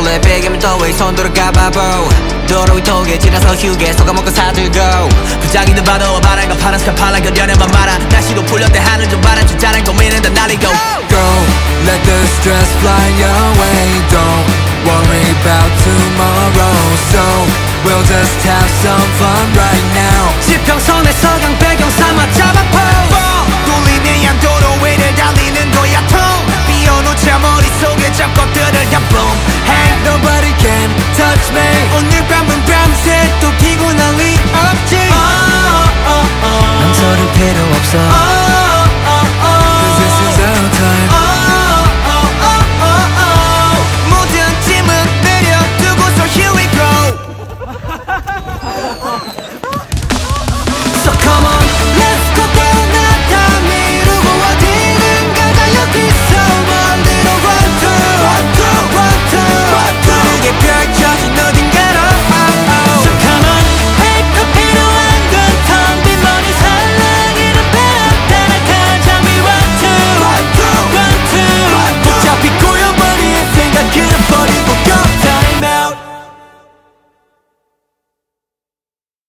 몰래 베개면 더위 손 들어가봐보 도로 위 독에 지나서 휴게 속아먹고 사들고 부장이든 봐도 바람과 파란 스카팔라 견뎌내만 말아 날씨도 풀렸대 하늘 좀 바라주자는 고민은 다 날리고 Go, let the stress fly away. Don't worry about tomorrow. So we'll just have some fun right now. 지평선에서 강 배경 삼아 잡아